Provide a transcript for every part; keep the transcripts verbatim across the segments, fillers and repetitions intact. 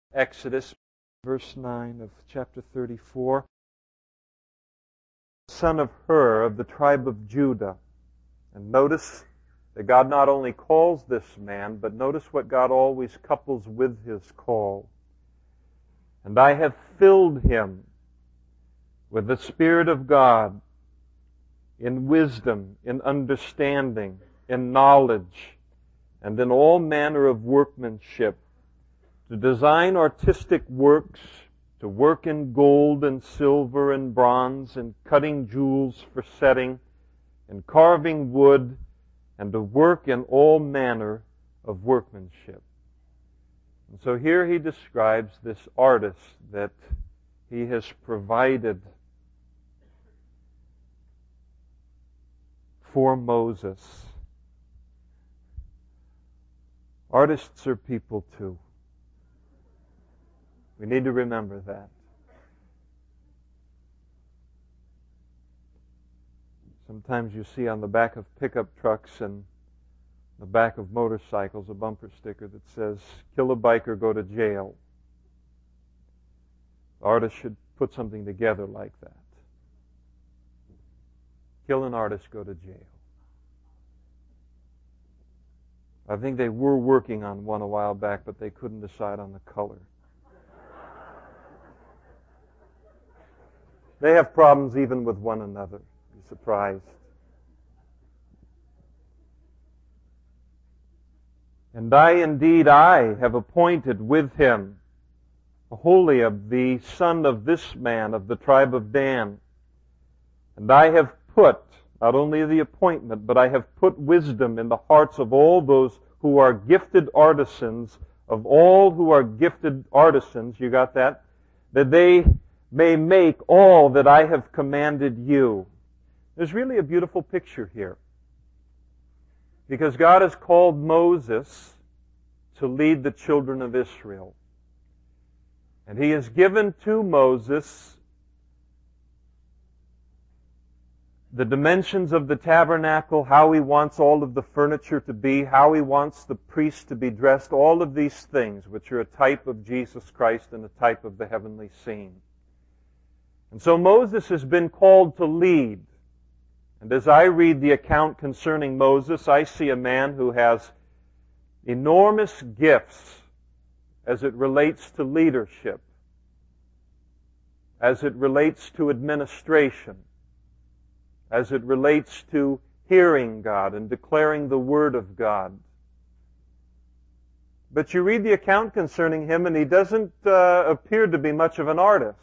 Exodus, verse nine of chapter thirty-four. Son of Hur, of the tribe of Judah. And notice that God not only calls this man, but notice what God always couples with his call. And I have filled him with the Spirit of God, in wisdom, in understanding, in knowledge, and in all manner of workmanship, to design artistic works, to work in gold and silver and bronze, and cutting jewels for setting, and carving wood, and to work in all manner of workmanship. And so here he describes this artist that he has provided for Moses. Artists are people too. We need to remember that. Sometimes you see on the back of pickup trucks and the back of motorcycles a bumper sticker that says, "Kill a biker, go to jail." Artists should put something together like that. Kill an artist, go to jail. I think they were working on one a while back, but they couldn't decide on the color. They have problems even with one another. Be surprised. And I indeed, I have appointed with him Aholiab, the son of this man of the tribe of Dan. And I have put, not only the appointment, but I have put wisdom in the hearts of all those who are gifted artisans, of all who are gifted artisans, you got that? That they may make all that I have commanded you. There's really a beautiful picture here. Because God has called Moses to lead the children of Israel. And He has given to Moses the dimensions of the tabernacle, how He wants all of the furniture to be, how He wants the priests to be dressed, all of these things, which are a type of Jesus Christ and a type of the heavenly scene. And so Moses has been called to lead. And as I read the account concerning Moses, I see a man who has enormous gifts as it relates to leadership, as it relates to administration, as it relates to hearing God and declaring the Word of God. But you read the account concerning him and he doesn't uh, appear to be much of an artist.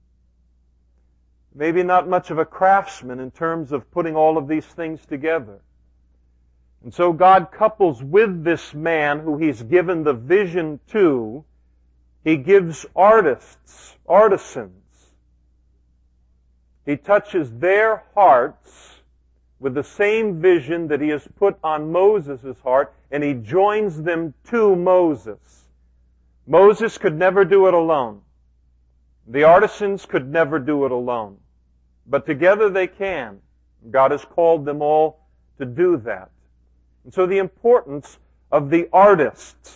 Maybe not much of a craftsman in terms of putting all of these things together. And so God couples with this man who He's given the vision to, He gives artists, artisans. He touches their hearts with the same vision that He has put on Moses' heart, and He joins them to Moses. Moses could never do it alone. The artisans could never do it alone. But together they can. God has called them all to do that. And so the importance of the artists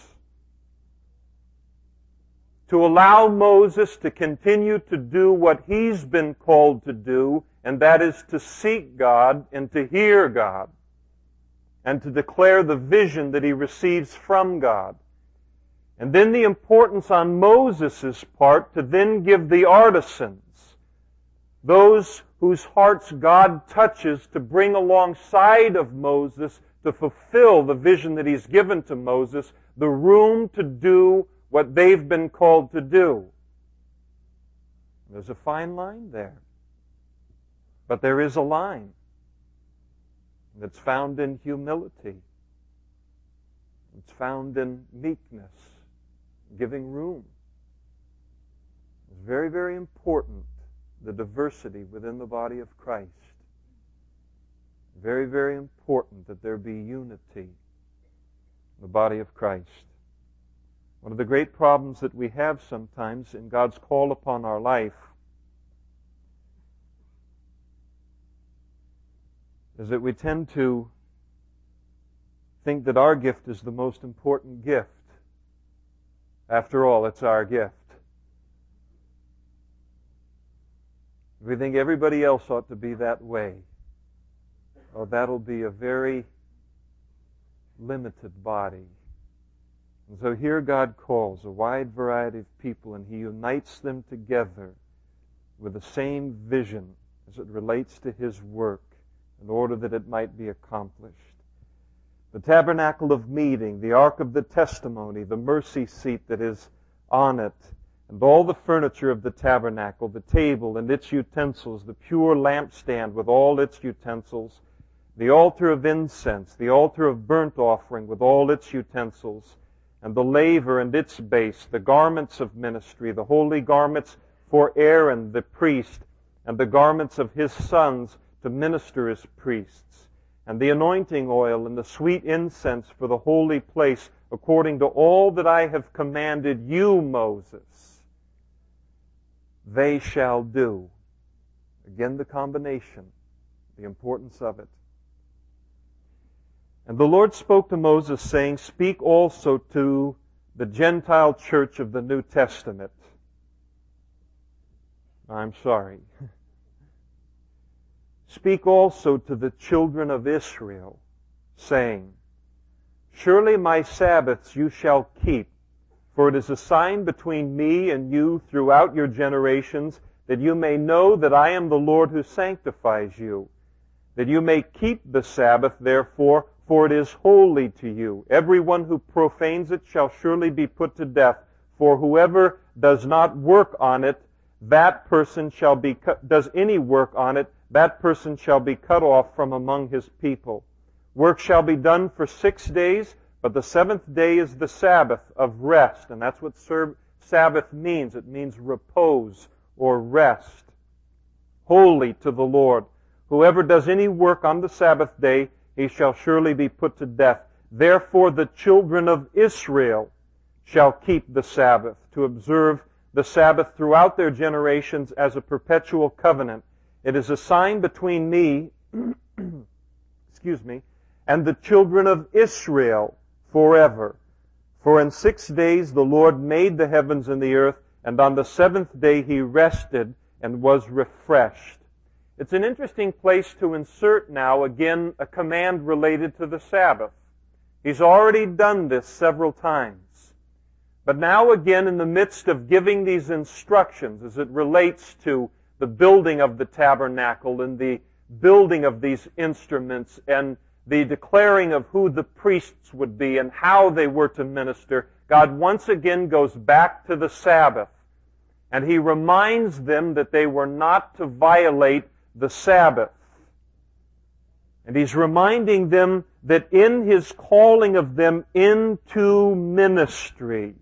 to allow Moses to continue to do what he's been called to do, and that is to seek God and to hear God and to declare the vision that he receives from God. And then the importance on Moses' part to then give the artisans, those whose hearts God touches, to bring alongside of Moses to fulfill the vision that He's given to Moses, the room to do what they've been called to do. There's a fine line there. But there is a line that's found in humility. It's found in meekness, giving room. It's very, very important, the diversity within the body of Christ. Very, very important that there be unity in the body of Christ. One of the great problems that we have sometimes in God's call upon our life is that we tend to think that our gift is the most important gift, After all, it's our gift. If we think everybody else ought to be that way, oh, that'll be a very limited body. And so here God calls a wide variety of people, and He unites them together with the same vision as it relates to His work in order that it might be accomplished. The tabernacle of meeting, the ark of the testimony, the mercy seat that is on it, and all the furniture of the tabernacle, the table and its utensils, the pure lampstand with all its utensils, the altar of incense, the altar of burnt offering with all its utensils, and the laver and its base, the garments of ministry, the holy garments for Aaron the priest, and the garments of his sons to minister as priests, and the anointing oil and the sweet incense for the holy place, according to all that I have commanded you, Moses, they shall do. Again, the combination, the importance of it. And the Lord spoke to Moses, saying, Speak also to the Gentile church of the New Testament. I'm sorry. Speak also to the children of Israel, saying, Surely my Sabbaths you shall keep, for it is a sign between me and you throughout your generations, that you may know that I am the Lord who sanctifies you. That you may keep the Sabbath, therefore, for it is holy to you. Everyone who profanes it shall surely be put to death, for whoever does not work on it, that person shall be cut, does any work on it, that person shall be cut off from among his people. Work shall be done for six days, but the seventh day is the Sabbath of rest. And that's what Sabbath means. It means repose or rest. Holy to the Lord. Whoever does any work on the Sabbath day, he shall surely be put to death. Therefore the children of Israel shall keep the Sabbath, to observe the Sabbath throughout their generations as a perpetual covenant. It is a sign between me, excuse me, and the children of Israel forever. For in six days the Lord made the heavens and the earth, and on the seventh day He rested and was refreshed. It's an interesting place to insert now, again, a command related to the Sabbath. He's already done this several times. But now again, in the midst of giving these instructions as it relates to the building of the tabernacle and the building of these instruments and the declaring of who the priests would be and how they were to minister, God once again goes back to the Sabbath. And He reminds them that they were not to violate the Sabbath. And He's reminding them that in His calling of them into ministry,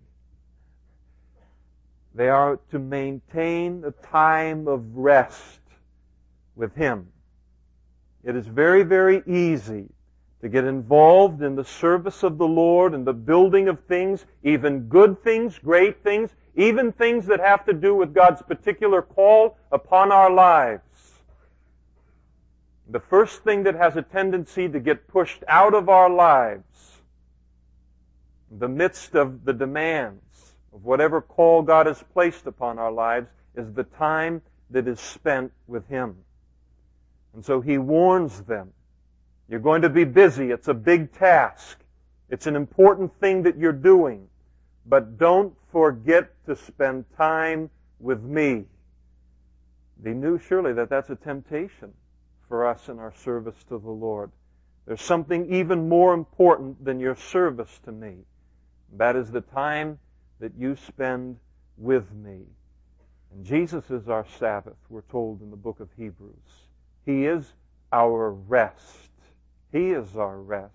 they are to maintain a time of rest with Him. It is very, very easy to get involved in the service of the Lord and the building of things, even good things, great things, even things that have to do with God's particular call upon our lives. The first thing that has a tendency to get pushed out of our lives, in the midst of the demands of whatever call God has placed upon our lives, is the time that is spent with Him. And so He warns them, you're going to be busy. It's a big task. It's an important thing that you're doing. But don't forget to spend time with me. They knew surely that that's a temptation for us in our service to the Lord. There's something even more important than your service to me. That is the time that you spend with me. And Jesus is our Sabbath, we're told in the book of Hebrews. He is our rest. He is our rest.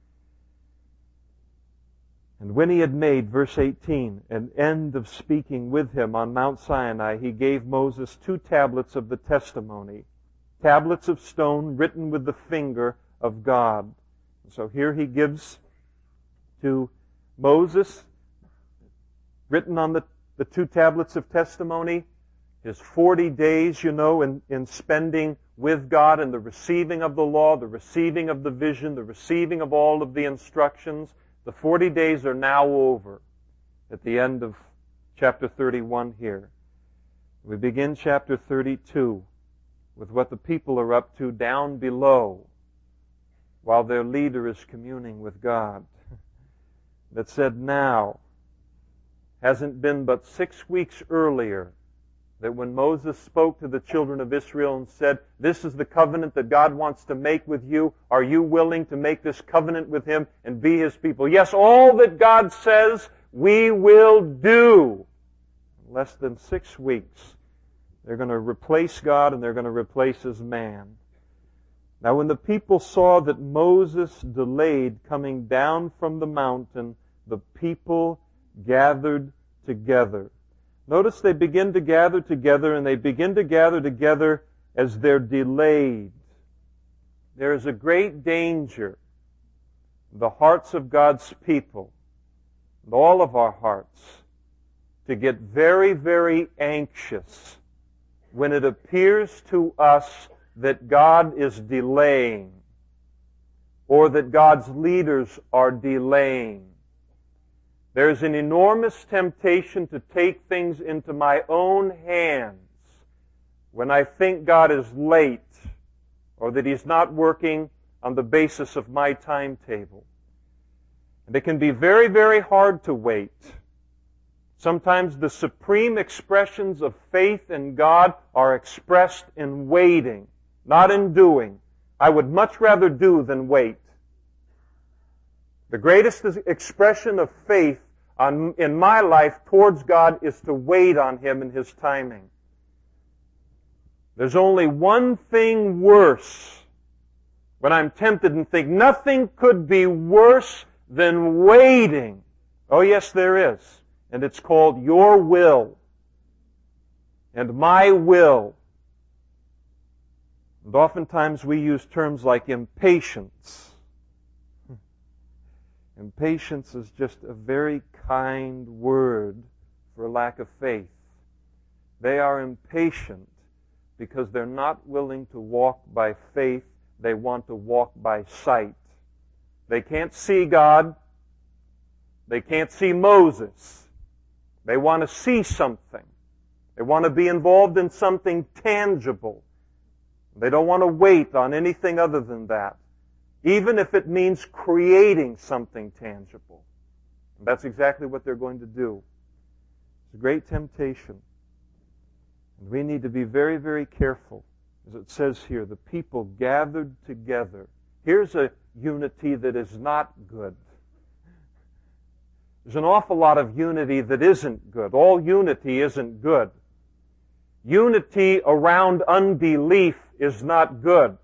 And when He had made, verse eighteen, an end of speaking with Him on Mount Sinai, He gave Moses two tablets of the testimony, tablets of stone written with the finger of God. So here He gives to Moses, written on the, the two tablets of testimony, his forty days, you know, in, in spending with God and the receiving of the law, the receiving of the vision, the receiving of all of the instructions. The forty days are now over. at the end of chapter thirty-one here. We begin chapter thirty-two with what the people are up to down below while their leader is communing with God. That said, now, hasn't been but six weeks earlier that when Moses spoke to the children of Israel and said, this is the covenant that God wants to make with you. Are you willing to make this covenant with Him and be His people? Yes, all that God says we will do. In less than six weeks, they're going to replace God and they're going to replace His man. Now when the people saw that Moses delayed coming down from the mountain, the people gathered together. Notice they begin to gather together, and they begin to gather together as they're delayed. There is a great danger in the hearts of God's people, and all of our hearts, to get very, very anxious when it appears to us that God is delaying, or that God's leaders are delaying. There's an enormous temptation to take things into my own hands when I think God is late or that He's not working on the basis of my timetable. And it can be very, very hard to wait. Sometimes the supreme expressions of faith in God are expressed in waiting, not in doing. I would much rather do than wait. The greatest expression of faith on, in my life towards God is to wait on Him in His timing. There's only one thing worse when I'm tempted and think nothing could be worse than waiting. Oh yes, there is. And it's called your will and my will. And oftentimes we use terms like impatience. Impatience is just a very kind word for lack of faith. They are impatient because they're not willing to walk by faith. They want to walk by sight. They can't see God. They can't see Moses. They want to see something. They want to be involved in something tangible. They don't want to wait on anything other than that, even if it means creating something tangible. And that's exactly what they're going to do. It's a great temptation. And we need to be very, very careful. As it says here, the people gathered together. Here's a unity that is not good. There's an awful lot of unity that isn't good. All unity isn't good. Unity around unbelief is not good.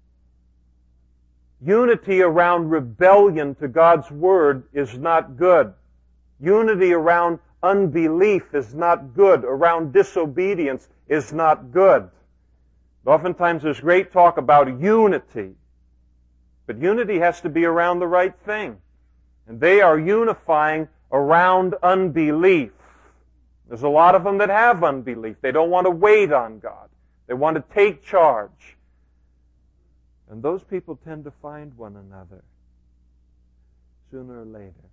Unity around rebellion to God's Word is not good. Unity around unbelief is not good. Around disobedience is not good. Oftentimes there's great talk about unity. But unity has to be around the right thing. And they are unifying around unbelief. There's a lot of them that have unbelief. They don't want to wait on God. They want to take charge. And those people tend to find one another sooner or later.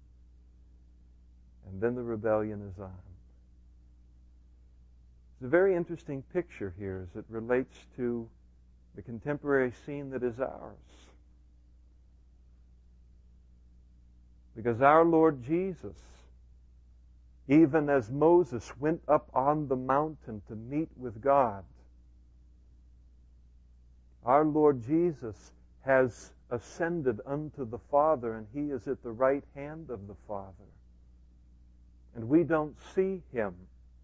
And then the rebellion is on. It's a very interesting picture here as it relates to the contemporary scene that is ours. Because our Lord Jesus, even as Moses went up on the mountain to meet with God, our Lord Jesus has ascended unto the Father, and He is at the right hand of the Father. And we don't see Him.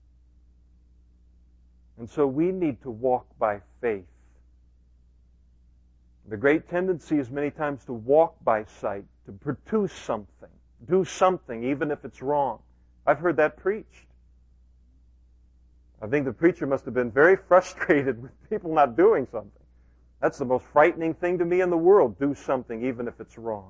And so we need to walk by faith. The great tendency is many times to walk by sight, to produce something, do something, even if it's wrong. I've heard that preached. I think the preacher must have been very frustrated with people not doing something. That's the most frightening thing to me in the world. Do something, even if it's wrong.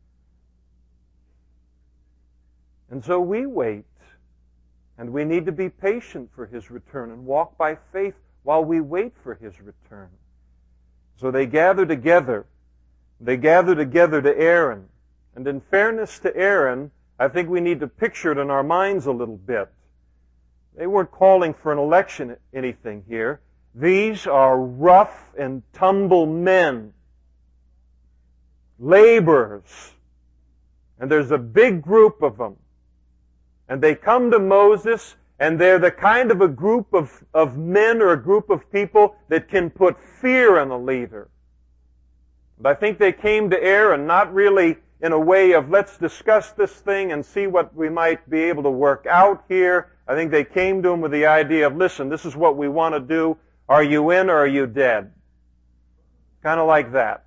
And so we wait. And we need to be patient for His return and walk by faith while we wait for His return. So they gather together. They gather together to Aaron. And in fairness to Aaron, I think we need to picture it in our minds a little bit. They weren't calling for an election anything here. These are rough and tumble men, laborers, and there's a big group of them. And they come to Moses, and they're the kind of a group of, of men or a group of people that can put fear in a leader. But I think they came to Aaron not really in a way of let's discuss this thing and see what we might be able to work out here. I think they came to him with the idea of, listen, this is what we want to do. Are you in or are you dead? Kind of like that.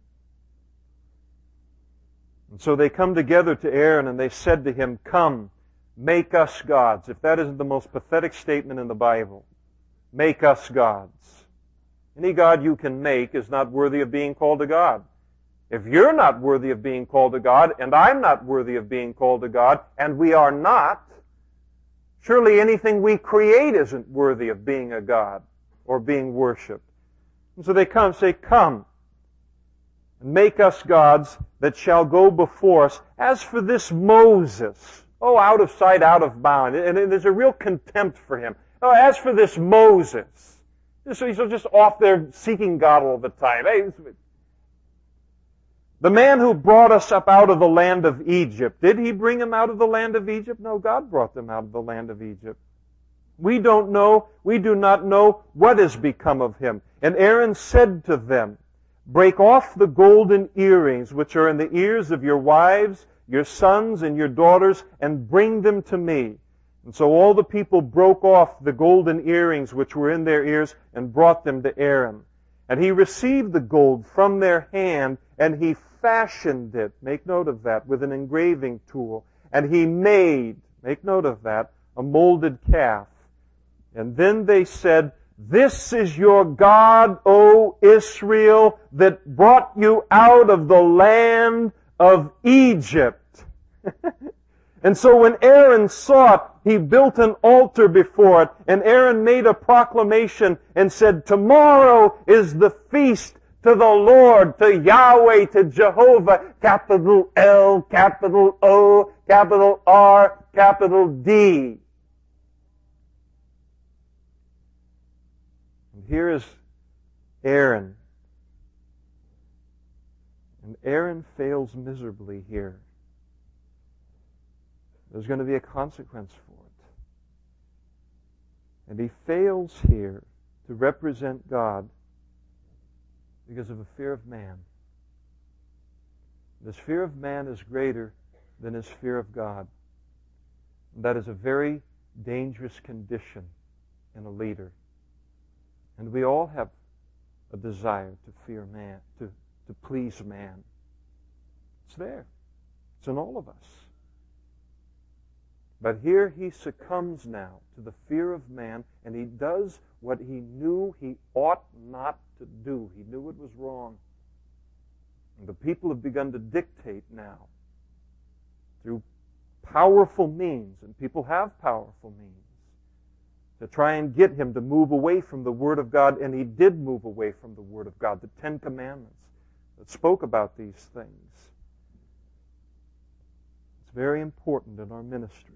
And so they come together to Aaron and they said to him, come, make us gods. If that isn't the most pathetic statement in the Bible, make us gods. Any God you can make is not worthy of being called a God. If you're not worthy of being called a God, and I'm not worthy of being called a God, and we are not, surely anything we create isn't worthy of being a God or being worshipped. And so they come, say, come, and make us gods that shall go before us. As for this Moses, oh, out of sight, out of bound. And there's a real contempt for him. Oh, as for this Moses, so he's just off there seeking God all the time. Hey, the man who brought us up out of the land of Egypt, did he bring him out of the land of Egypt? No, God brought them out of the land of Egypt. We don't know, we do not know what has become of him. And Aaron said to them, break off the golden earrings which are in the ears of your wives, your sons, and your daughters, and bring them to me. And so all the people broke off the golden earrings which were in their ears and brought them to Aaron. And he received the gold from their hand, and he fashioned it, make note of that, with an engraving tool. And he made, make note of that, a molded calf. And then they said, this is your God, O Israel, that brought you out of the land of Egypt. And so when Aaron saw it, he built an altar before it, and Aaron made a proclamation and said, tomorrow is the feast to the Lord, to Yahweh, to Jehovah, capital L, capital O, capital R, capital D. And here is Aaron. And Aaron fails miserably here. There's going to be a consequence for it. And he fails here to represent God because of a fear of man. This fear of man is greater than his fear of God. And that is a very dangerous condition in a leader. And we all have a desire to fear man, to, to please man. It's there. It's in all of us. But here he succumbs now to the fear of man, and he does what he knew he ought not to do. He knew it was wrong. And the people have begun to dictate now through powerful means, and people have powerful means, to try and get him to move away from the Word of God, and he did move away from the Word of God, the Ten Commandments that spoke about these things. It's very important in our ministries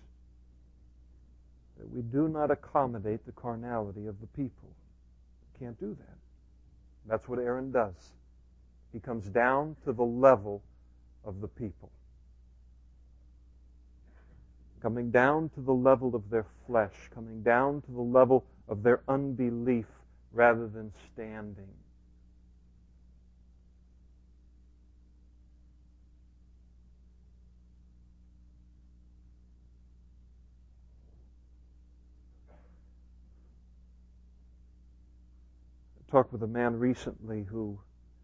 that we do not accommodate the carnality of the people. We can't do that. That's what Aaron does. He comes down to the level of the people. Coming down to the level of their flesh, coming down to the level of their unbelief rather than standing. I talked with a man recently who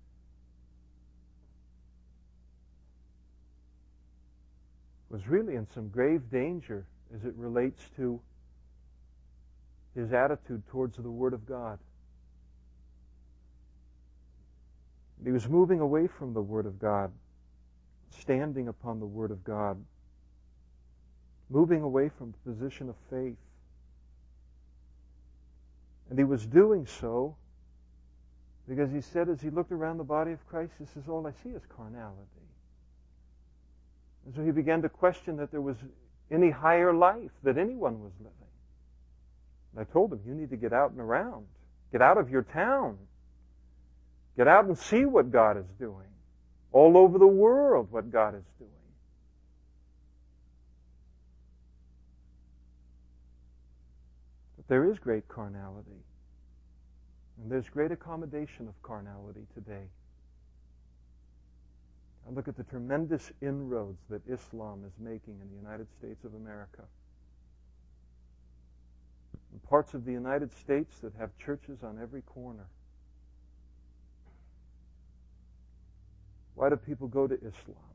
was really in some grave danger as it relates to his attitude towards the Word of God. He was moving away from the Word of God, standing upon the Word of God, moving away from the position of faith. And he was doing so because he said, as he looked around the body of Christ, he says, all I see is carnality. And so he began to question that there was any higher life that anyone was living. And I told him, you need to get out and around. Get out of your town. Get out and see what God is doing. All over the world, what God is doing. But there is great carnality. And there's great accommodation of carnality today. I look at the tremendous inroads that Islam is making in the United States of America. In parts of the United States that have churches on every corner. Why do people go to Islam?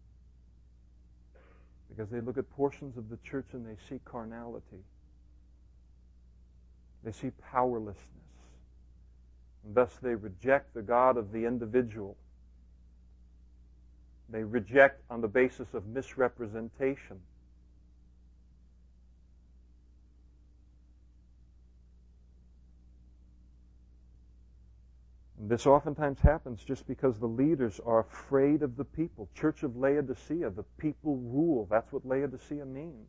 Because they look at portions of the church and they see carnality. They see powerlessness. And thus they reject the God of the individual. They reject on the basis of misrepresentation. And this oftentimes happens just because the leaders are afraid of the people. Church of Laodicea, the people rule. That's what Laodicea means.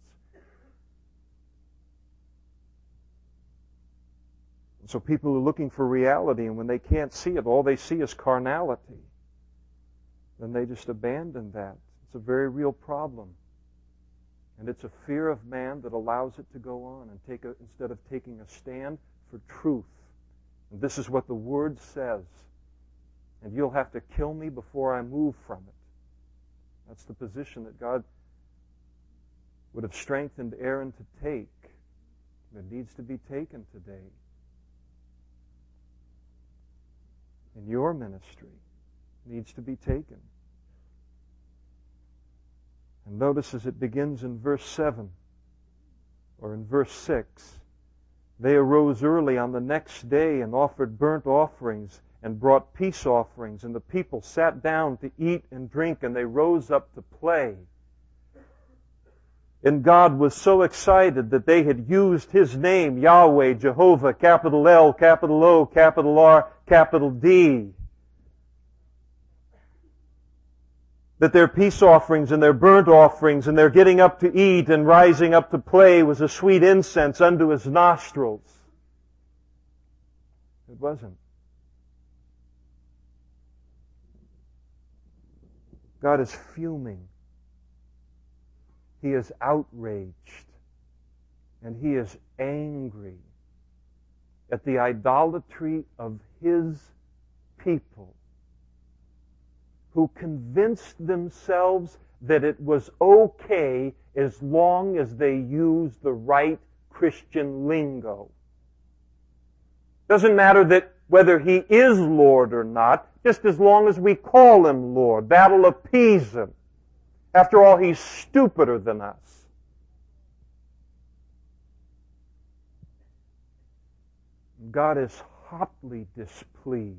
And so people are looking for reality, and when they can't see it, all they see is carnality. Then they just abandon that. It's a very real problem. And it's a fear of man that allows it to go on and take a, instead of taking a stand for truth. And this is what the Word says. And you'll have to kill me before I move from it. That's the position that God would have strengthened Aaron to take. It needs to be taken today. In your ministry, needs to be taken. And notice as it begins in verse seven, or in verse six, they arose early on the next day and offered burnt offerings and brought peace offerings, and the people sat down to eat and drink, and they rose up to play. And God was so excited that they had used His name, Yahweh, Jehovah, capital L, capital O, capital R, capital D. That their peace offerings and their burnt offerings and their getting up to eat and rising up to play was a sweet incense unto His nostrils. It wasn't. God is fuming. He is outraged, and He is angry at the idolatry of His people who convinced themselves that it was okay as long as they used the right Christian lingo. Doesn't matter that whether He is Lord or not, just as long as we call Him Lord, that'll appease Him. After all, He's stupider than us. God is hotly displeased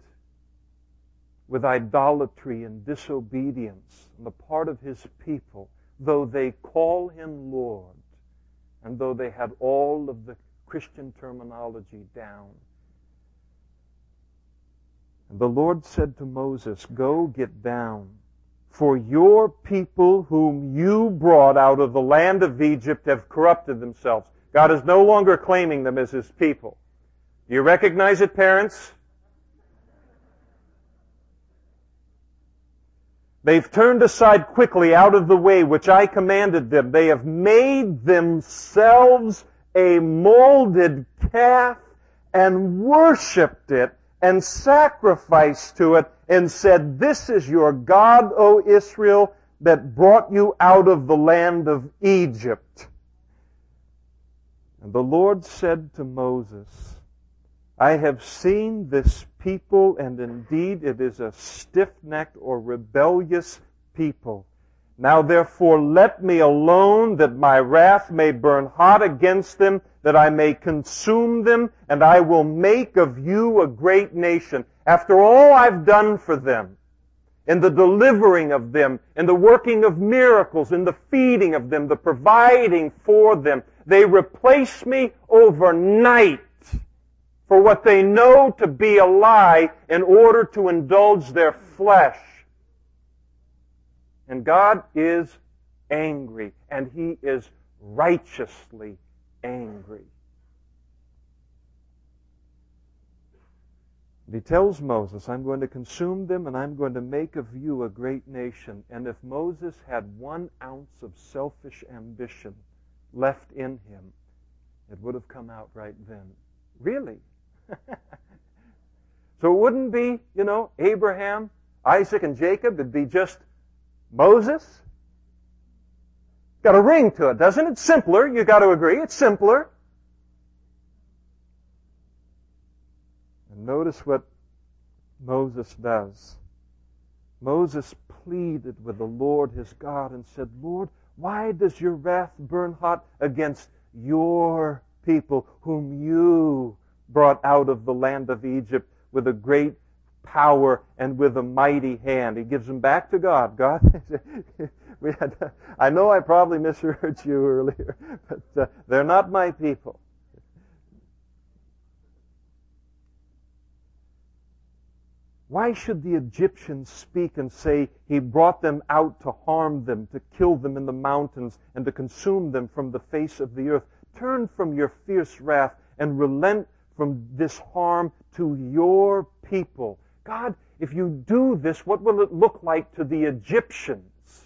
with idolatry and disobedience on the part of His people, though they call Him Lord, and though they had all of the Christian terminology down. And the Lord said to Moses, "Go, get down. For your people whom you brought out of the land of Egypt have corrupted themselves." God is no longer claiming them as His people. Do you recognize it, parents? They've turned aside quickly out of the way which I commanded them. They have made themselves a molded calf and worshipped it and sacrificed to it and said, "This is your God, O Israel, that brought you out of the land of Egypt." And the Lord said to Moses, "I have seen this people, and indeed it is a stiff-necked or rebellious people. Now therefore let me alone, that my wrath may burn hot against them, that I may consume them, and I will make of you a great nation." After all I've done for them, in the delivering of them, in the working of miracles, in the feeding of them, the providing for them, they replace me overnight for what they know to be a lie in order to indulge their flesh. And God is angry, and He is righteously angry. And He tells Moses, I'm going to consume them, and I'm going to make of you a great nation. And if Moses had one ounce of selfish ambition left in him, it would have come out right then. Really? So it wouldn't be, you know, Abraham, Isaac, and Jacob. It'd be just Moses. Got a ring to it, doesn't it? Simpler. You got to agree. It's simpler. And notice what Moses does. Moses pleaded with the Lord his God and said, Lord, why does your wrath burn hot against your people whom you brought out of the land of Egypt with a great power and with a mighty hand? He gives them back to God. God, we had, I know I probably misheard you earlier, but uh, they're not my people. Why should the Egyptians speak and say he brought them out to harm them, to kill them in the mountains, and to consume them from the face of the earth? Turn from your fierce wrath and relent from this harm to your people. God, if you do this, what will it look like to the Egyptians?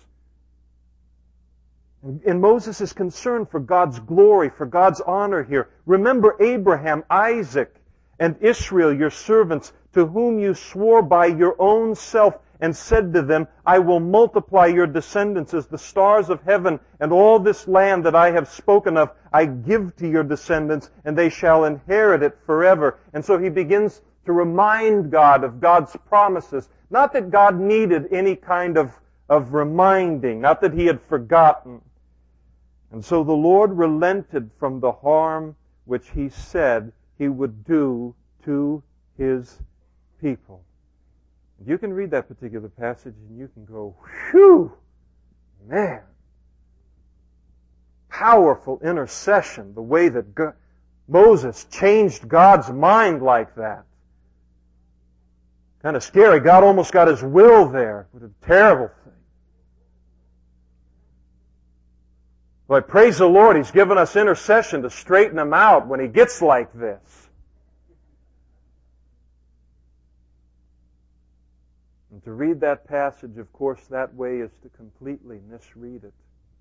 And Moses is concerned for God's glory, for God's honor here. Remember Abraham, Isaac, and Israel, your servants, to whom you swore by your own self and said to them, I will multiply your descendants as the stars of heaven, and all this land that I have spoken of I give to your descendants, and they shall inherit it forever. And so he begins to remind God of God's promises. Not that God needed any kind of, of reminding, not that he had forgotten. And so the Lord relented from the harm which he said he would do to his people. You can read that particular passage and you can go, whew, man. Powerful intercession, the way that God, Moses changed God's mind like that. Kind of scary. God almost got his will there. What a terrible thing. Well, I praise the Lord, He's given us intercession to straighten him out when he gets like this. And to read that passage, of course, that way is to completely misread it.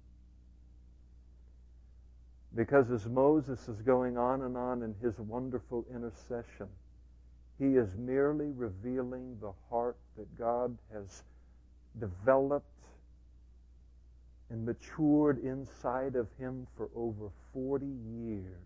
Because as Moses is going on and on in his wonderful intercession, he is merely revealing the heart that God has developed and matured inside of him for over forty years,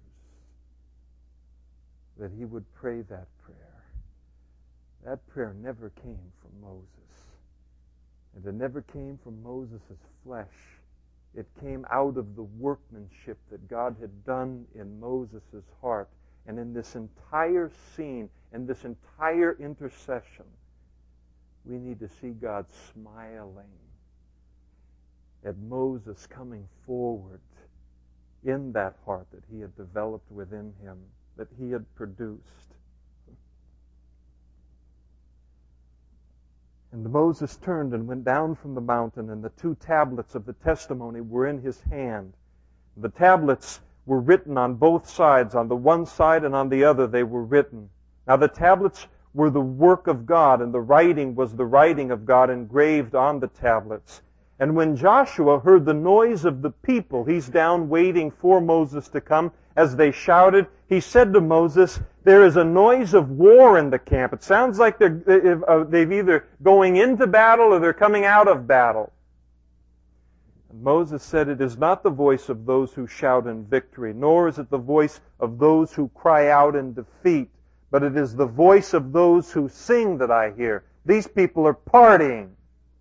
that he would pray that prayer. That prayer never came from Moses. And it never came from Moses' flesh. It came out of the workmanship that God had done in Moses' heart. And in this entire scene, in this entire intercession, we need to see God smiling at Moses coming forward in that heart that he had developed within him, that he had produced. And Moses turned and went down from the mountain, and the two tablets of the testimony were in his hand. The tablets were written on both sides. On the one side and on the other they were written. Now the tablets were the work of God, and the writing was the writing of God engraved on the tablets. And when Joshua heard the noise of the people, he's down waiting for Moses to come, as they shouted, he said to Moses, there is a noise of war in the camp. It sounds like they're, they've either going into battle or they're coming out of battle. And Moses said, it is not the voice of those who shout in victory, nor is it the voice of those who cry out in defeat, but it is the voice of those who sing that I hear. These people are partying.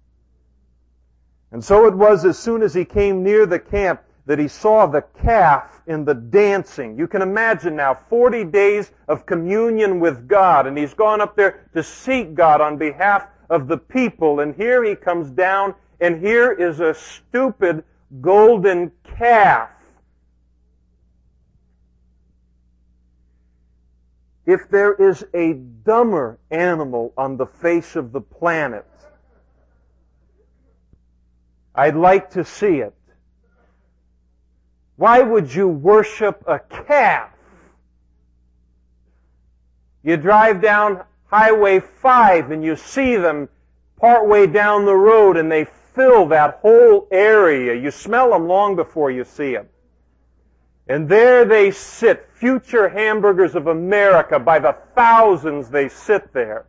And so it was as soon as he came near the camp that he saw the calf in the dancing. You can imagine now, forty days of communion with God, and he's gone up there to seek God on behalf of the people, and here he comes down, and here is a stupid golden calf. If there is a dumber animal on the face of the planet, I'd like to see it. Why would you worship a calf? You drive down Highway five and you see them partway down the road and they fill that whole area. You smell them long before you see them. And there they sit, future hamburgers of America. By the thousands they sit there.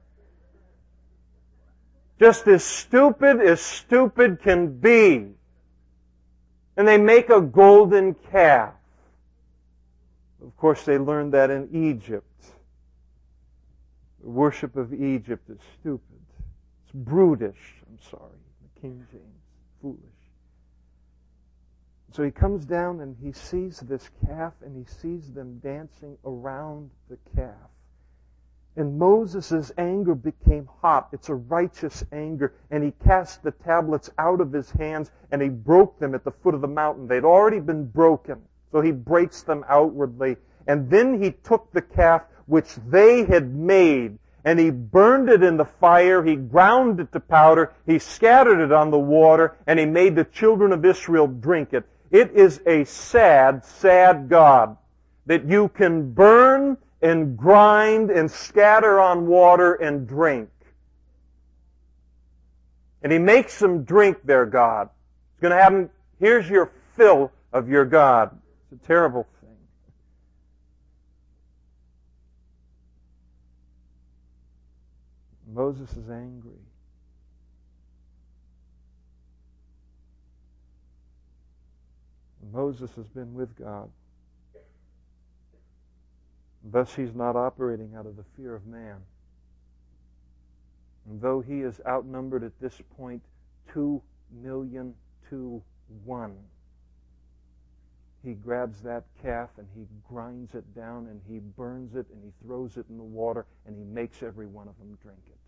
Just as stupid as stupid can be. And they make a golden calf. Of course, they learned that in Egypt. The worship of Egypt is stupid. It's brutish. I'm sorry. The King James. Foolish. So he comes down and he sees this calf and he sees them dancing around the calf. And Moses' anger became hot. It's a righteous anger. And he cast the tablets out of his hands and he broke them at the foot of the mountain. They'd already been broken. So he breaks them outwardly. And then he took the calf which they had made and he burned it in the fire. He ground it to powder. He scattered it on the water and he made the children of Israel drink it. It is a sad, sad God that you can burn and grind and scatter on water and drink. And he makes them drink their God. He's going to have them, here's your fill of your God. It's a terrible thing. Moses is angry. Moses has been with God. Thus he's not operating out of the fear of man. And though he is outnumbered at this point two million to one, he grabs that calf and he grinds it down and he burns it and he throws it in the water and he makes every one of them drink it.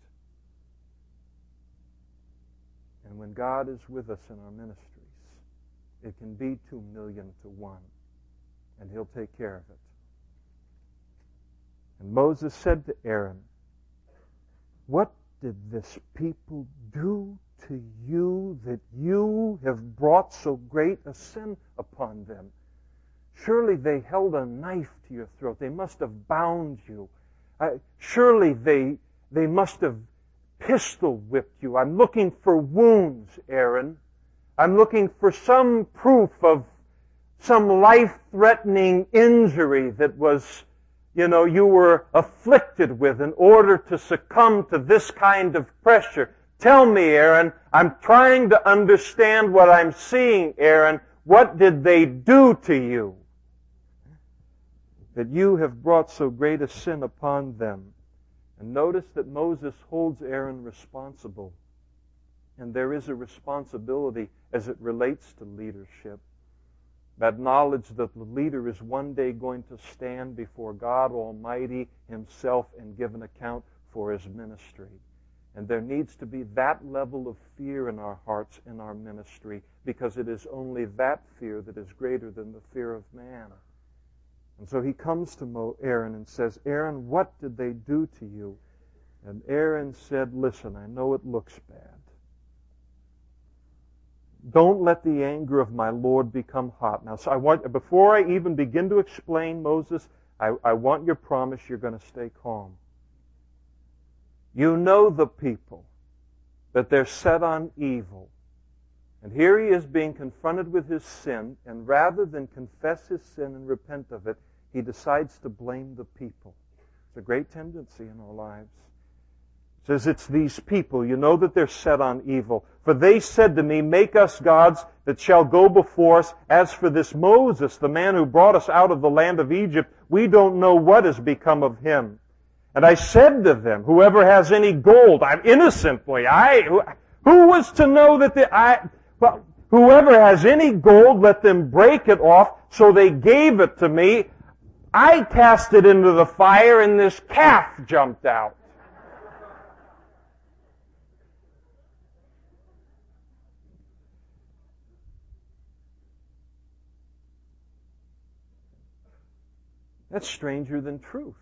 And when God is with us in our ministries, it can be two million to one, and he'll take care of it. And Moses said to Aaron, "What did this people do to you that you have brought so great a sin upon them? Surely they held a knife to your throat. They must have bound you. Uh, surely they, they must have pistol whipped you. I'm looking for wounds, Aaron. I'm looking for some proof of some life-threatening injury that was, you know, you were afflicted with in order to succumb to this kind of pressure. Tell me, Aaron. I'm trying to understand what I'm seeing, Aaron. What did they do to you that you have brought so great a sin upon them?" And notice that Moses holds Aaron responsible. And there is a responsibility as it relates to leadership. That knowledge that the leader is one day going to stand before God Almighty himself and give an account for his ministry. And there needs to be that level of fear in our hearts in our ministry, because it is only that fear that is greater than the fear of man. And so he comes to Aaron and says, "Aaron, what did they do to you?" And Aaron said, "Listen, I know it looks bad. Don't let the anger of my Lord become hot." Now, so I want, before I even begin to explain Moses, I, I want your promise you're going to stay calm. You know the people, that they're set on evil. And here he is being confronted with his sin, and rather than confess his sin and repent of it, he decides to blame the people. It's a great tendency in our lives. It says, "It's these people. You know that they're set on evil. For they said to me, 'Make us gods that shall go before us.' As for this Moses, the man who brought us out of the land of Egypt, we don't know what has become of him. And I said to them, 'Whoever has any gold,'" I'm innocently, I, who, who was to know that the, I, well, "'Whoever has any gold, let them break it off.' So they gave it to me. I cast it into the fire and this calf jumped out." That's stranger than truth.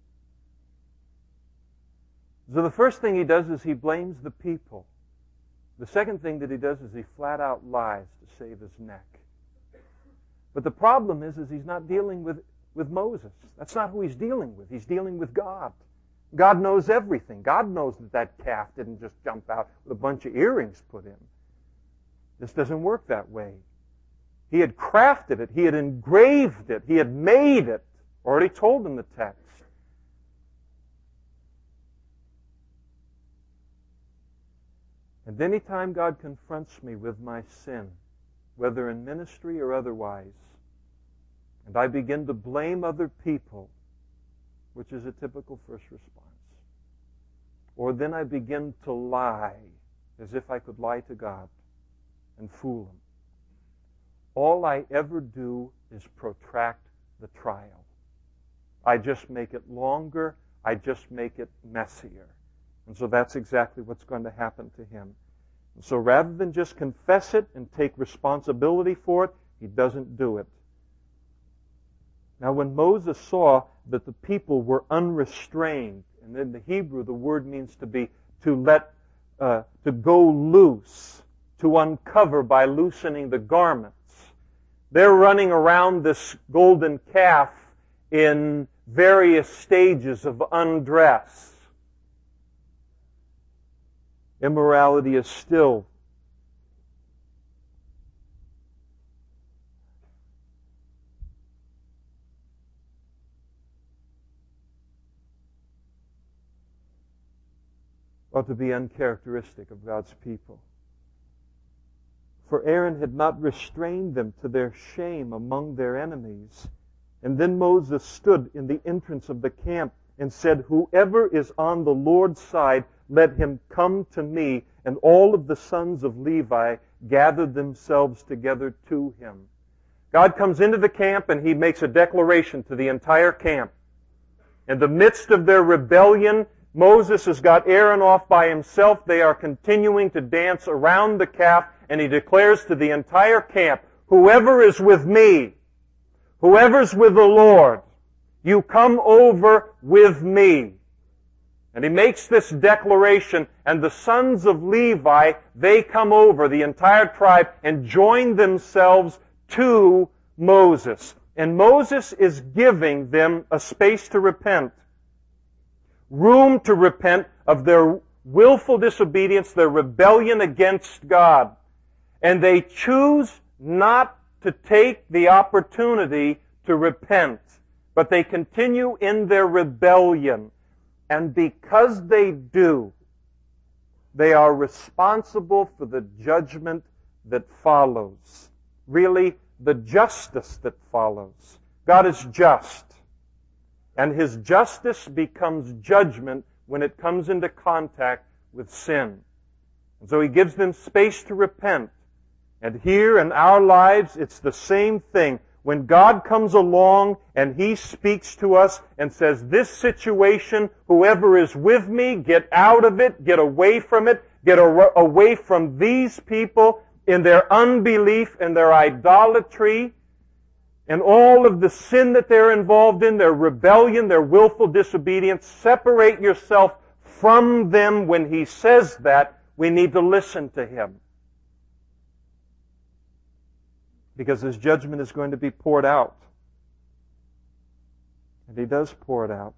So the first thing he does is he blames the people. The second thing that he does is he flat out lies to save his neck. But the problem is, is he's not dealing with, with Moses. That's not who he's dealing with. He's dealing with God. God knows everything. God knows that that calf didn't just jump out with a bunch of earrings put in. This doesn't work that way. He had crafted it. He had engraved it. He had made it. Already told in the text. And anytime God confronts me with my sin, whether in ministry or otherwise, and I begin to blame other people, which is a typical first response, or then I begin to lie as if I could lie to God and fool Him, all I ever do is protract the trial. I just make it longer. I just make it messier. And so that's exactly what's going to happen to him. And so rather than just confess it and take responsibility for it, he doesn't do it. Now when Moses saw that the people were unrestrained, and in the Hebrew the word means to be, to let, uh, to go loose, to uncover by loosening the garments. They're running around this golden calf in various stages of undress. Immorality is still ought to be uncharacteristic of God's people. For Aaron had not restrained them to their shame among their enemies. And then Moses stood in the entrance of the camp and said, "Whoever is on the Lord's side, let him come to me." And all of the sons of Levi gathered themselves together to him. God comes into the camp and He makes a declaration to the entire camp. In the midst of their rebellion, Moses has got Aaron off by himself. They are continuing to dance around the calf, and he declares to the entire camp, "Whoever is with me, whoever's with the Lord, you come over with me." And he makes this declaration, and the sons of Levi, they come over, the entire tribe, and join themselves to Moses. And Moses is giving them a space to repent. Room to repent of their willful disobedience, their rebellion against God. And they choose not to take the opportunity to repent, but they continue in their rebellion. And because they do, they are responsible for the judgment that follows. Really, the justice that follows. God is just. And His justice becomes judgment when it comes into contact with sin. And so He gives them space to repent. And here in our lives, it's the same thing. When God comes along and He speaks to us and says, "This situation, whoever is with me, get out of it, get away from it, get away from these people in their unbelief and their idolatry, and all of the sin that they're involved in, their rebellion, their willful disobedience, separate yourself from them." When He says that, we need to listen to Him. Because His judgment is going to be poured out. And He does pour it out.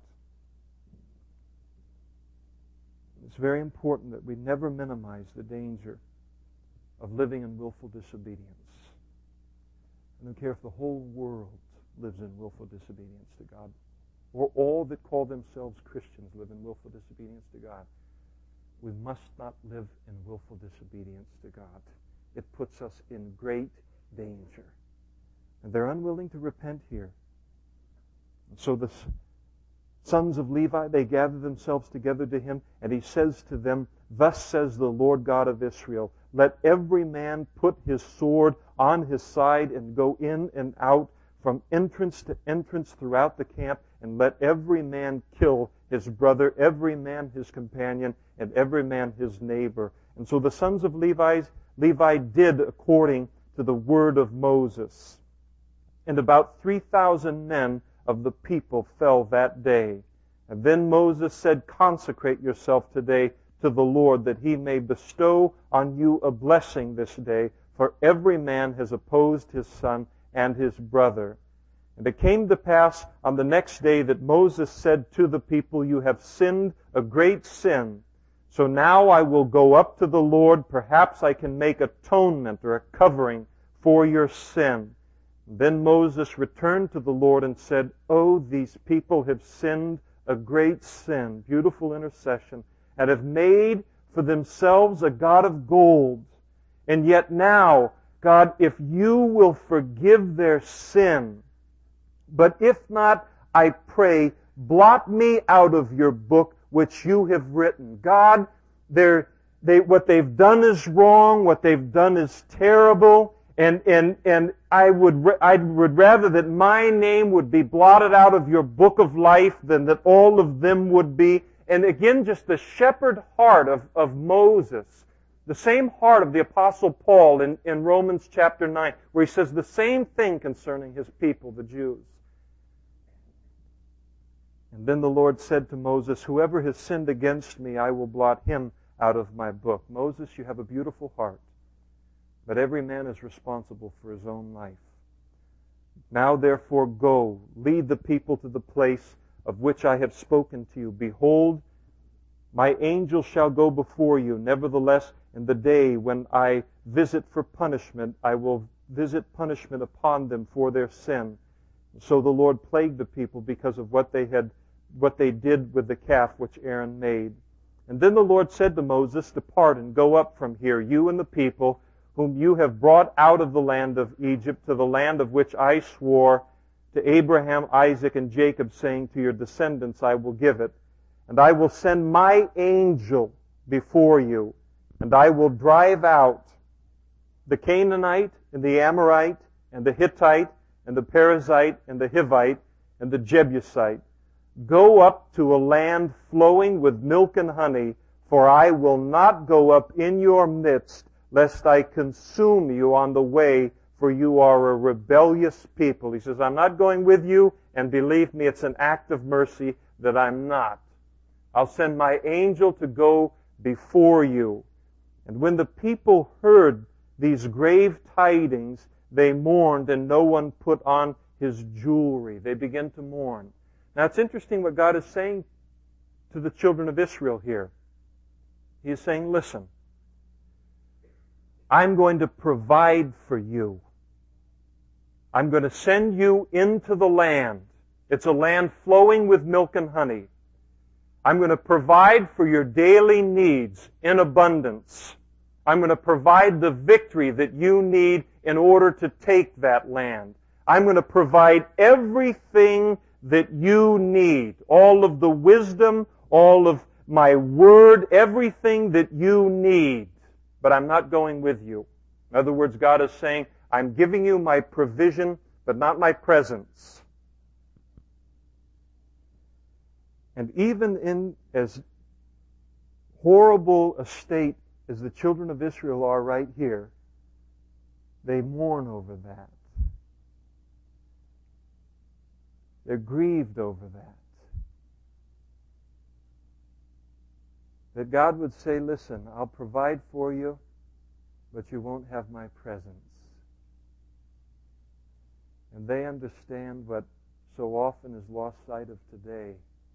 It's very important that we never minimize the danger of living in willful disobedience. I don't care if the whole world lives in willful disobedience to God, or all that call themselves Christians live in willful disobedience to God. We must not live in willful disobedience to God. It puts us in great danger. And they're unwilling to repent here. And so the sons of Levi, they gather themselves together to him, and he says to them, "Thus says the Lord God of Israel, let every man put his sword on his side and go in and out from entrance to entrance throughout the camp, and let every man kill his brother, every man his companion, and every man his neighbor." And so the sons of Levi, Levi did according to the word of Moses. And about three thousand men of the people fell that day. And then Moses said, "Consecrate yourself today to the Lord, that he may bestow on you a blessing this day, for every man has opposed his son and his brother. And it came to pass on the next day that Moses said to the people, you have sinned a great sin. So now I will go up to the Lord. Perhaps I can make atonement or a covering for your sin. Then Moses returned to the Lord and said, oh, these people have sinned a great sin, beautiful intercession, and have made for themselves a god of gold. And yet now, God, if you will forgive their sin, but if not, I pray, blot me out of your book which you have written. God, they're, they, what they've done is wrong, what they've done is terrible, and, and, and I would, I would rather that my name would be blotted out of your book of life than that all of them would be. And again, just the shepherd heart of, of Moses, the same heart of the Apostle Paul in, in Romans chapter nine, where he says the same thing concerning his people, the Jews. And then the Lord said to Moses, whoever has sinned against me, I will blot him out of my book. Moses, you have a beautiful heart, but every man is responsible for his own life. Now therefore go, lead the people to the place of which I have spoken to you. Behold, my angel shall go before you. Nevertheless, in the day when I visit for punishment, I will visit punishment upon them for their sin. So the Lord plagued the people because of what they had, what they did with the calf which Aaron made. And then the Lord said to Moses, depart and go up from here, you and the people whom you have brought out of the land of Egypt, to the land of which I swore to Abraham, Isaac, and Jacob, saying, to your descendants I will give it. And I will send my angel before you, and I will drive out the Canaanite, and the Amorite, and the Hittite, and the Perizzite, and the Hivite, and the Jebusite. Go up to a land flowing with milk and honey, for I will not go up in your midst, lest I consume you on the way, for you are a rebellious people. He says, I'm not going with you, and believe me, it's an act of mercy that I'm not. I'll send my angel to go before you. And when the people heard these grave tidings, they mourned, and no one put on his jewelry. They began to mourn. Now it's interesting what God is saying to the children of Israel here. He is saying, listen, I'm going to provide for you. I'm going to send you into the land. It's a land flowing with milk and honey. I'm going to provide for your daily needs in abundance. I'm going to provide the victory that you need in order to take that land. I'm going to provide everything that you need. All of the wisdom, all of my word, everything that you need. But I'm not going with you. In other words, God is saying, I'm giving you my provision, but not my presence. And even in as horrible a state as the children of Israel are right here, they mourn over that. They're grieved over that. That God would say, listen, I'll provide for you, but you won't have my presence. And they understand what so often is lost sight of today.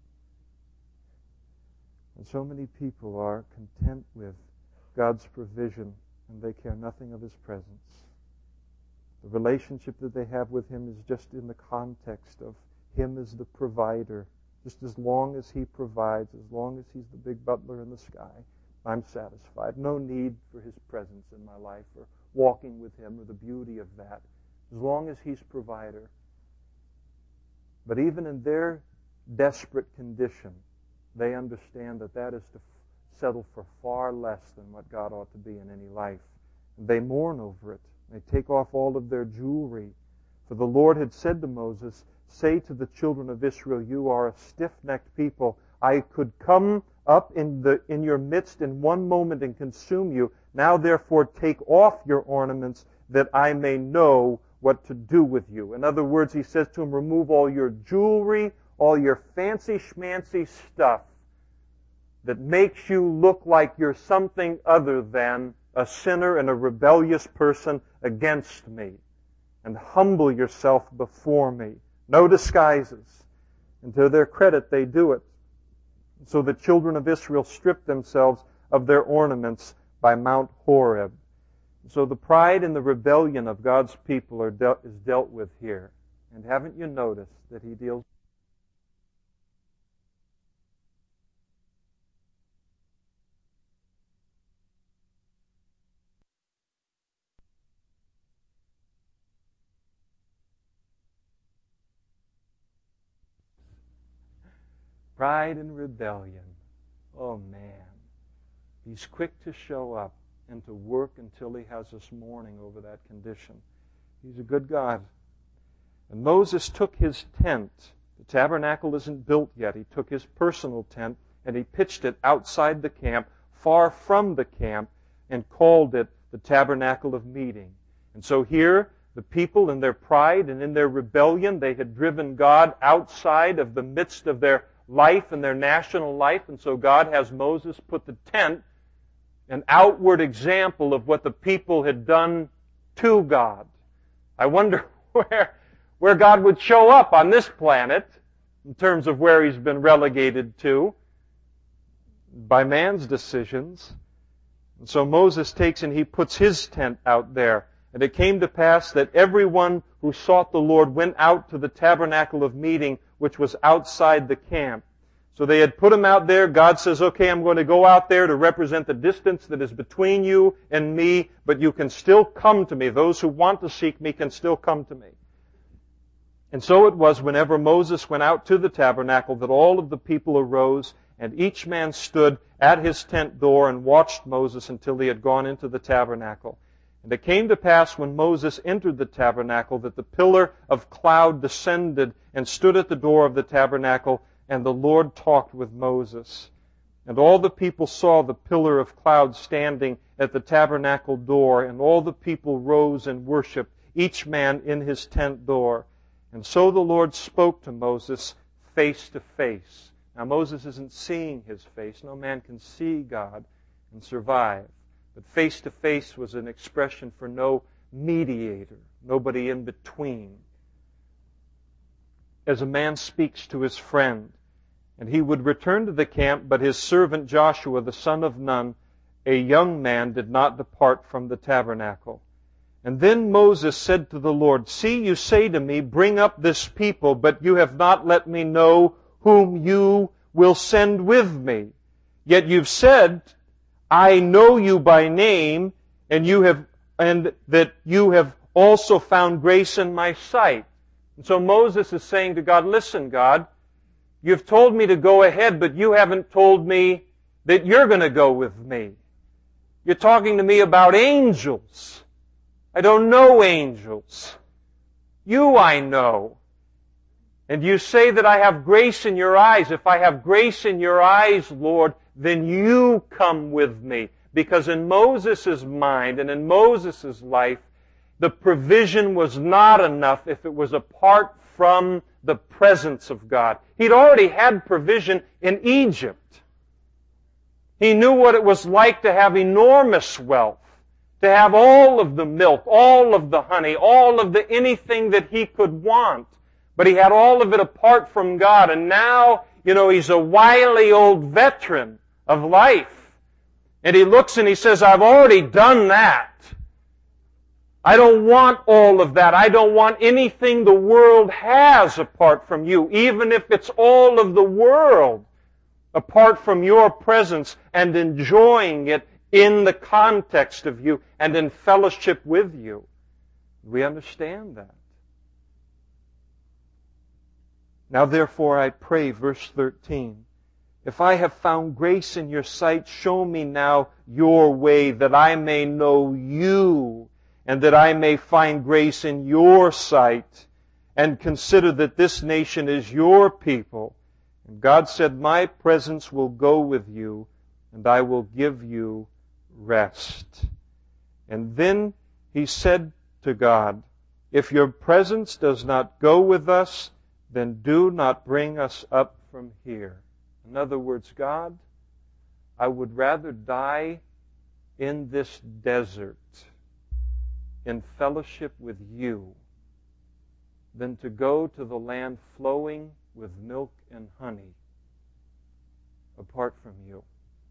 And so many people are content with God's provision, and they care nothing of His presence. The relationship that they have with Him is just in the context of Him as the provider. Just as long as He provides, as long as He's the big butler in the sky, I'm satisfied. No need for His presence in my life or walking with Him or the beauty of that. As long as He's provider. But even in their desperate condition, they understand that that is to settle for far less than what God ought to be in any life. And they mourn over it. They take off all of their jewelry. For the Lord had said to Moses, say to the children of Israel, you are a stiff-necked people. I could come up in the in your midst in one moment and consume you. Now therefore take off your ornaments, that I may know what to do with you. In other words, he says to him, remove all your jewelry, all your fancy schmancy stuff. that makes you look like you're something other than a sinner and a rebellious person against me. And humble yourself before me. No disguises. And to their credit, they do it. So the children of Israel stripped themselves of their ornaments by Mount Horeb. So the pride and the rebellion of God's people are dealt, is dealt with here. And haven't you noticed that He deals pride and rebellion. Oh man. He's quick to show up and to work until He has us mourning over that condition. He's a good God. And Moses took his tent. The tabernacle isn't built yet. He took his personal tent and he pitched it outside the camp, far from the camp, and called it the tabernacle of meeting. And so here, the people in their pride and in their rebellion, they had driven God outside of the midst of their life and their national life. And so God has Moses put the tent, an outward example of what the people had done to God. I wonder where, where God would show up on this planet in terms of where He's been relegated to by man's decisions. And so Moses takes and he puts his tent out there. And it came to pass that everyone who sought the Lord went out to the tabernacle of meeting, which was outside the camp. So they had put him out there. God says, okay, I'm going to go out there to represent the distance that is between you and me, but you can still come to me. Those who want to seek me can still come to me. And so it was whenever Moses went out to the tabernacle that all of the people arose, and each man stood at his tent door and watched Moses until he had gone into the tabernacle. And it came to pass when Moses entered the tabernacle that the pillar of cloud descended and stood at the door of the tabernacle, and the Lord talked with Moses. And all the people saw the pillar of cloud standing at the tabernacle door, and all the people rose and worshipped, each man in his tent door. And so the Lord spoke to Moses face to face. Now Moses isn't seeing his face. No man can see God and survive. But face to face was an expression for no mediator, nobody in between. As a man speaks to his friend, and he would return to the camp, but his servant Joshua, the son of Nun, a young man, did not depart from the tabernacle. And then Moses said to the Lord, see, you say to me, bring up this people, but you have not let me know whom you will send with me. Yet you've said, I know you by name, and you have, and that you have also found grace in my sight. And so Moses is saying to God, listen, God, you've told me to go ahead, but you haven't told me that you're going to go with me. You're talking to me about angels. I don't know angels. You I know. And you say that I have grace in your eyes. If I have grace in your eyes, Lord, then you come with me. Because in Moses' mind and in Moses' life, the provision was not enough if it was apart from the presence of God. He'd already had provision in Egypt. He knew what it was like to have enormous wealth, to have all of the milk, all of the honey, all of the anything that he could want. But he had all of it apart from God. And now, you know, he's a wily old veteran of life. And he looks and he says, I've already done that. I don't want all of that. I don't want anything the world has apart from you, even if it's all of the world apart from your presence and enjoying it in the context of you and in fellowship with you. We understand that. Now therefore I pray, verse thirteen, if I have found grace in your sight, show me now your way, that I may know you, and that I may find grace in your sight, and consider that this nation is your people. And God said, my presence will go with you, and I will give you rest. And then he said to God, if your presence does not go with us, then do not bring us up from here. In other words, God, I would rather die in this desert in fellowship with you than to go to the land flowing with milk and honey apart from you.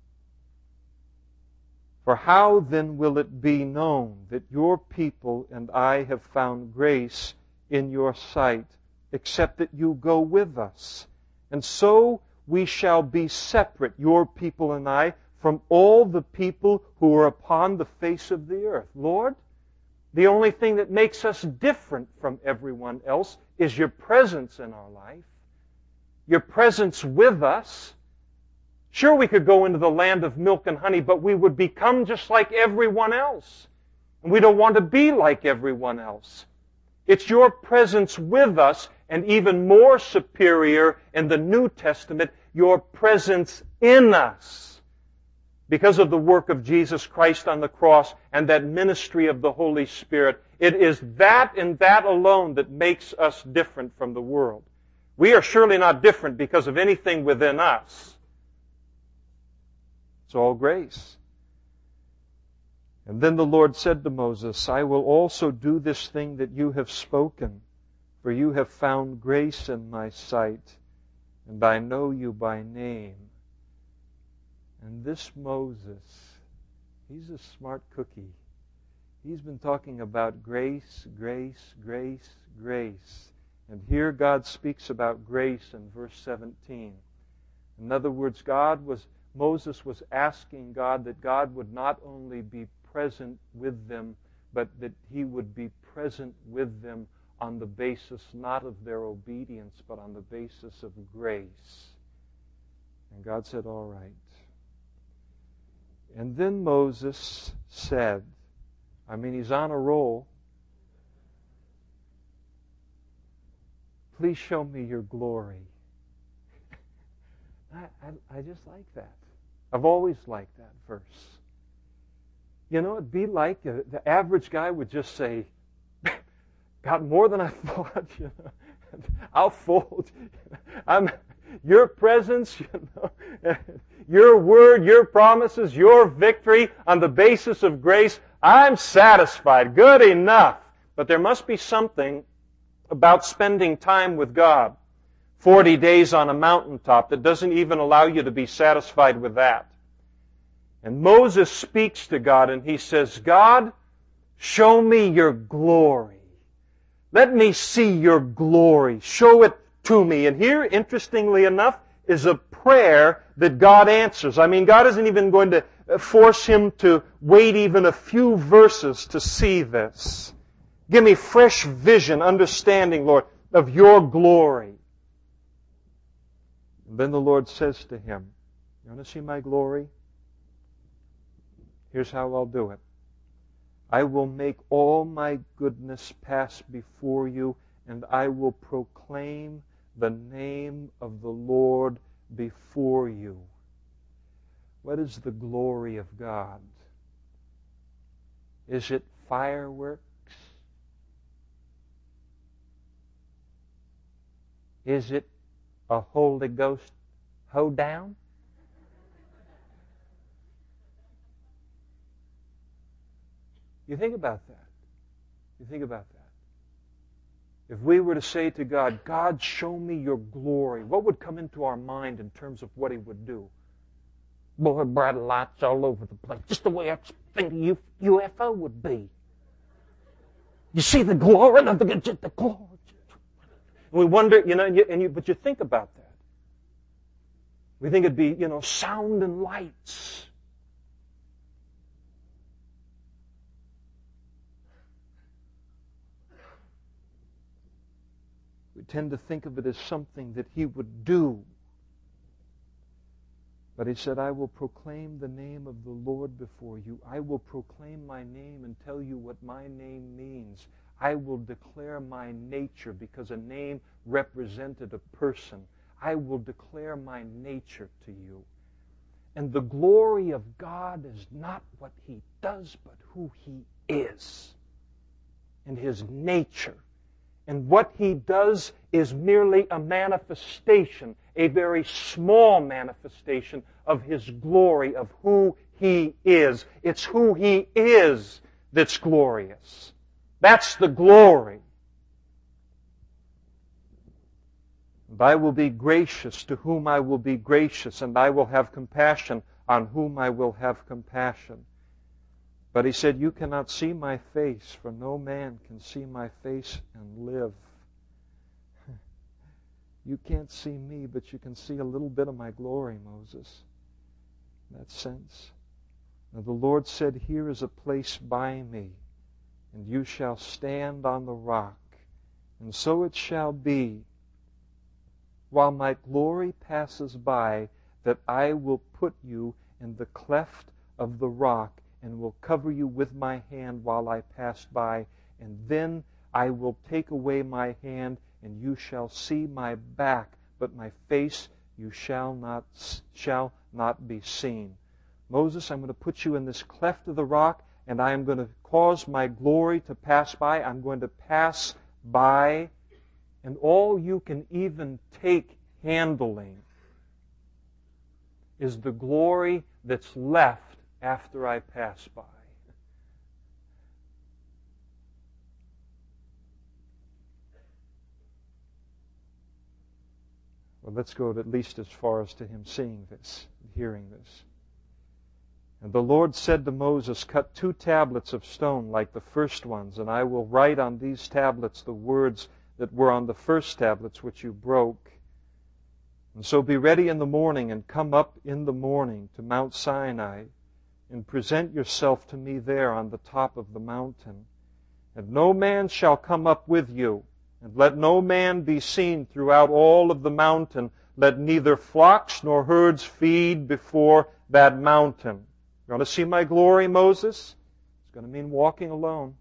For how then will it be known that your people and I have found grace in your sight, except that you go with us? And so we shall be separate, your people and I, from all the people who are upon the face of the earth. Lord, the only thing that makes us different from everyone else is your presence in our life, your presence with us. Sure, we could go into the land of milk and honey, but we would become just like everyone else. And we don't want to be like everyone else. It's your presence with us, and even more superior in the New Testament, your presence in us. Because of the work of Jesus Christ on the cross and that ministry of the Holy Spirit. It is that and that alone that makes us different from the world. We are surely not different because of anything within us. It's all grace. And then the Lord said to Moses, I will also do this thing that you have spoken, for you have found grace in my sight, and I know you by name. And this Moses, he's a smart cookie. He's been talking about grace, grace, grace, grace. And here God speaks about grace in verse seventeen. In other words, God was Moses was asking God that God would not only be present with them, but that He would be present with them on the basis not of their obedience, but on the basis of grace. And God said, all right. And then Moses said, I mean, he's on a roll, please show me your glory. I, I, I just like that. I've always liked that verse. You know, it'd be like uh, the average guy would just say, got more than I thought, you know. I'll fold. I'm, your presence, you know, your word, your promises, your victory on the basis of grace, I'm satisfied. Good enough. But there must be something about spending time with God. Forty days on a mountaintop that doesn't even allow you to be satisfied with that. And Moses speaks to God and he says, God, show me your glory. Let me see your glory. Show it to me. And here, interestingly enough, is a prayer that God answers. I mean, God isn't even going to force him to wait even a few verses to see this. Give me fresh vision, understanding, Lord, of your glory. And then the Lord says to him, you want to see my glory? Here's how I'll do it. I will make all my goodness pass before you, and I will proclaim the name of the Lord before you. What is the glory of God? Is it fireworks? Is it a Holy Ghost hoedown? You think about that. You think about that. If we were to say to God, God, show me your glory, what would come into our mind in terms of what He would do? Boy, bright lights all over the place. Just the way I think a U F O would be. You see the glory? The, the, the glory. We wonder, you know, and you, and you, but you think about that. We think it'd be, you know, sound and lights. We tend to think of it as something that He would do. But He said, I will proclaim the name of the Lord before you. I will proclaim my name and tell you what my name means. I will declare my nature, because a name represented a person. I will declare my nature to you. And the glory of God is not what He does, but who He is and His nature. And what He does is merely a manifestation, a very small manifestation of His glory, of who He is. It's who He is that's glorious. That's the glory. And I will be gracious to whom I will be gracious, and I will have compassion on whom I will have compassion. But He said, you cannot see my face, for no man can see my face and live. You can't see me, but you can see a little bit of my glory, Moses. In that sense. And the Lord said, here is a place by me, and you shall stand on the rock. And so it shall be, while my glory passes by, that I will put you in the cleft of the rock, and will cover you with my hand while I pass by. And then I will take away my hand, and you shall see my back, but my face you shall not shall not be seen. Moses, I'm going to put you in this cleft of the rock, and I am going to cause my glory to pass by. I'm going to pass by, and all you can even take handling is the glory that's left after I pass by. Well, let's go at least as far as to him seeing this, hearing this. And the Lord said to Moses, cut two tablets of stone like the first ones, and I will write on these tablets the words that were on the first tablets which you broke. And so be ready in the morning, and come up in the morning to Mount Sinai, and present yourself to me there on the top of the mountain. And no man shall come up with you, and let no man be seen throughout all of the mountain. Let neither flocks nor herds feed before that mountain. You want to see my glory, Moses? It's going to mean walking alone.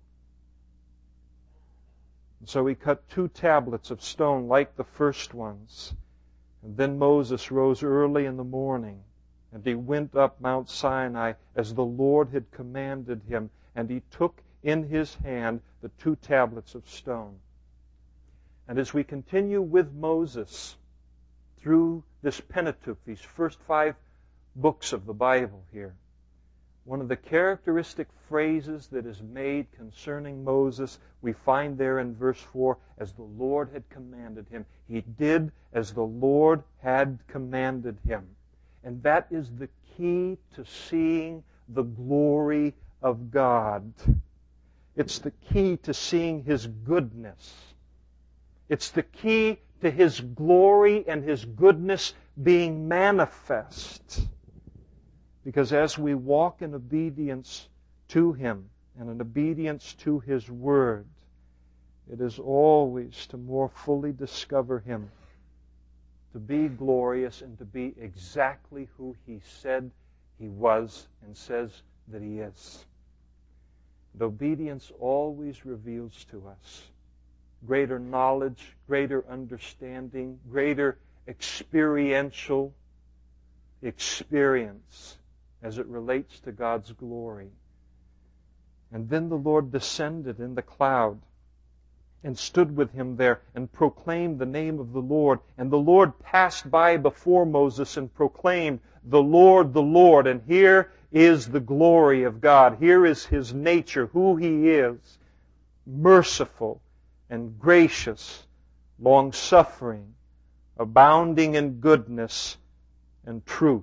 And so he cut two tablets of stone like the first ones. And then Moses rose early in the morning, and he went up Mount Sinai as the Lord had commanded him, and he took in his hand the two tablets of stone. And as we continue with Moses through this Pentateuch, these first five books of the Bible here, one of the characteristic phrases that is made concerning Moses, we find there in verse four, as the Lord had commanded him. He did as the Lord had commanded him. And that is the key to seeing the glory of God. It's the key to seeing His goodness. It's the key to His glory and His goodness being manifest. Because as we walk in obedience to Him and in obedience to His Word, it is always to more fully discover Him, to be glorious and to be exactly who He said He was and says that He is. And obedience always reveals to us greater knowledge, greater understanding, greater experiential experience as it relates to God's glory. And then the Lord descended in the cloud and stood with him there and proclaimed the name of the Lord. And the Lord passed by before Moses and proclaimed, the Lord, the Lord. And here is the glory of God. Here is His nature, who He is. Merciful and gracious, long-suffering, abounding in goodness and truth.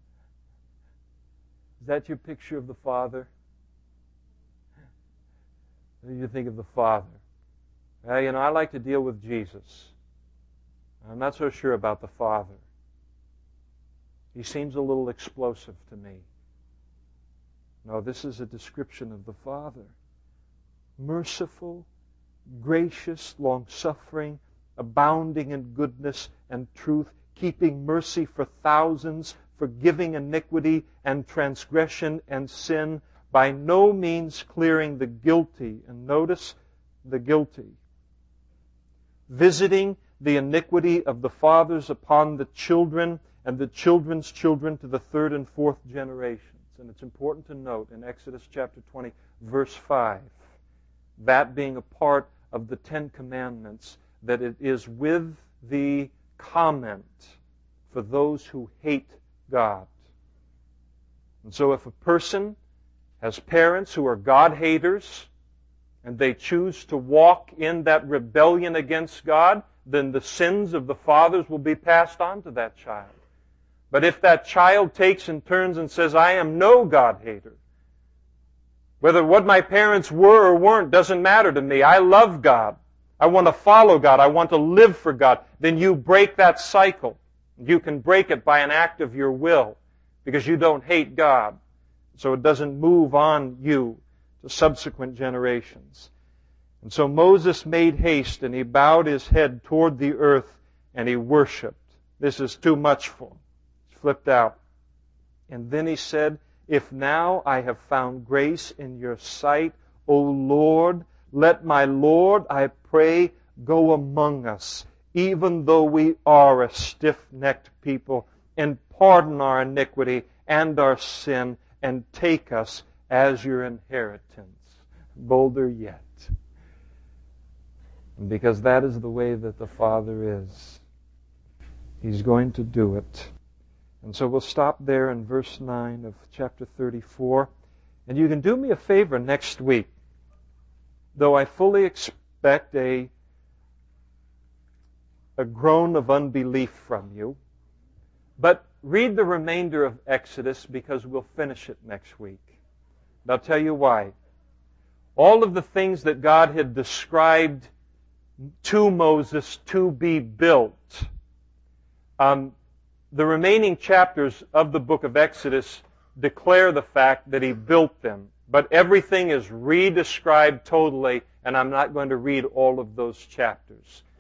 Is that your picture of the Father? What do you think of the Father? Well, you know, I like to deal with Jesus. I'm not so sure about the Father. He seems a little explosive to me. No, this is a description of the Father. Merciful, gracious, long-suffering, abounding in goodness and truth, keeping mercy for thousands, forgiving iniquity and transgression and sin, by no means clearing the guilty. And notice the guilty. Visiting the iniquity of the fathers upon the children and the children's children to the third and fourth generations. And it's important to note in Exodus chapter twenty, verse five, that being a part of the Ten Commandments, that it is with the comment for those who hate God. And so if a person has parents who are God-haters, and they choose to walk in that rebellion against God, then the sins of the fathers will be passed on to that child. But if that child takes and turns and says, I am no God-hater, whether what my parents were or weren't doesn't matter to me, I love God, I want to follow God, I want to live for God, then you break that cycle. You can break it by an act of your will, because you don't hate God. So it doesn't move on you to subsequent generations. And so Moses made haste, and he bowed his head toward the earth, and he worshipped. This is too much for him. It's flipped out. And then he said, if now I have found grace in your sight, O Lord, let my Lord, I pray, go among us, even though we are a stiff-necked people, and pardon our iniquity and our sin, and take us as your inheritance. Bolder yet. Because that is the way that the Father is. He's going to do it. And so we'll stop there in verse nine of chapter thirty-four. And you can do me a favor next week. Though I fully expect a, a groan of unbelief from you. But read the remainder of Exodus, because we'll finish it next week. And I'll tell you why. All of the things that God had described to Moses to be built, um, the remaining chapters of the book of Exodus declare the fact that he built them. But everything is re-described totally, and I'm not going to read all of those chapters.